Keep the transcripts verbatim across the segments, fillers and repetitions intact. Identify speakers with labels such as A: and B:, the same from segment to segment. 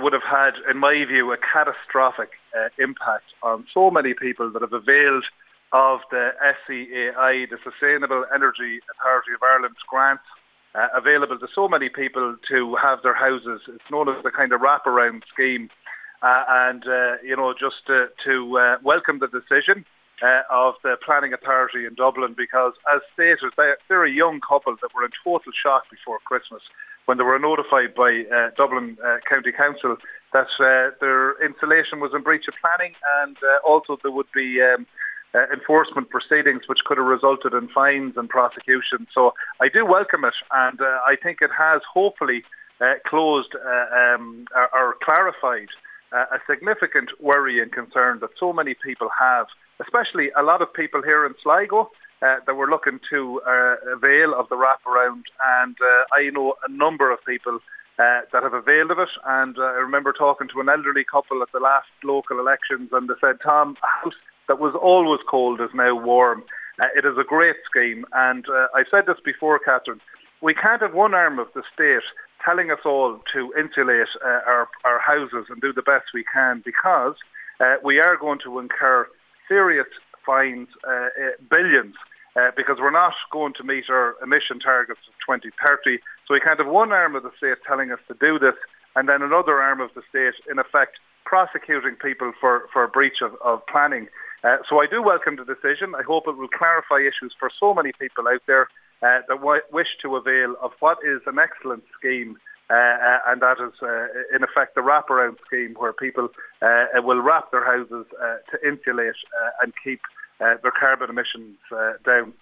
A: it would have had, in my view, a catastrophic uh, impact on so many people that have availed of the S E A I, the Sustainable Energy Authority of Ireland's grants, uh, available to so many people to have their houses. It's known as the kind of wraparound scheme. Uh, and, uh, you know, just uh, to uh, welcome the decision uh, of the Planning Authority in Dublin, because, as stated, they're, they're a young couple that were in total shock before Christmas when they were notified by uh, Dublin uh, County Council that uh, their installation was in breach of planning, and uh, also there would be um, uh, enforcement proceedings which could have resulted in fines and prosecution. So I do welcome it, and uh, I think it has hopefully uh, closed uh, um, or, or clarified uh, a significant worry and concern that so many people have, especially a lot of people here in Sligo Uh, that were looking to uh, avail of the wraparound, and uh, I know a number of people uh, that have availed of it, and uh, I remember talking to an elderly couple at the last local elections, and they said, Tom, a house that was always cold is now warm. Uh, it is a great scheme, and uh, I said this before, Catherine, we can't have one arm of the state telling us all to insulate uh, our, our houses and do the best we can, because uh, we are going to incur serious fines, uh, uh, billions, Uh, because we're not going to meet our emission targets of twenty thirty. So we can't have one arm of the state telling us to do this, and then another arm of the state, in effect, prosecuting people for, for breach of, of planning. Uh, so I do welcome the decision. I hope it will clarify issues for so many people out there uh, that w- wish to avail of what is an excellent scheme, uh, uh, and that is, uh, in effect, the wraparound scheme, where people uh, will wrap their houses uh, to insulate uh, and keep Uh, their carbon emissions uh, down.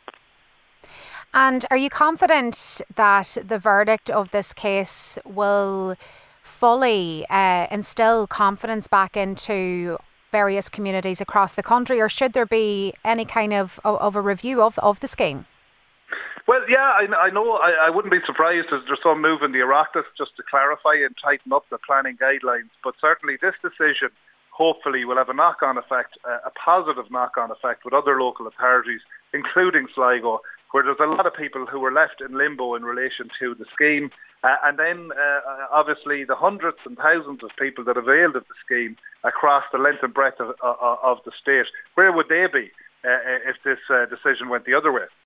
B: And are you confident that the verdict of this case will fully uh, instill confidence back into various communities across the country, or should there be any kind of, of, of a review of, of the scheme?
A: Well, yeah, I, I know. I, I wouldn't be surprised if there's some move in the Oireachtas just to clarify and tighten up the planning guidelines. But certainly this decision hopefully will have a knock-on effect, uh, a positive knock-on effect with other local authorities, including Sligo, where there's a lot of people who were left in limbo in relation to the scheme. Uh, and then, uh, obviously, the hundreds and thousands of people that availed of the scheme across the length and breadth of, of, of the state, where would they be uh, if this uh, decision went the other way?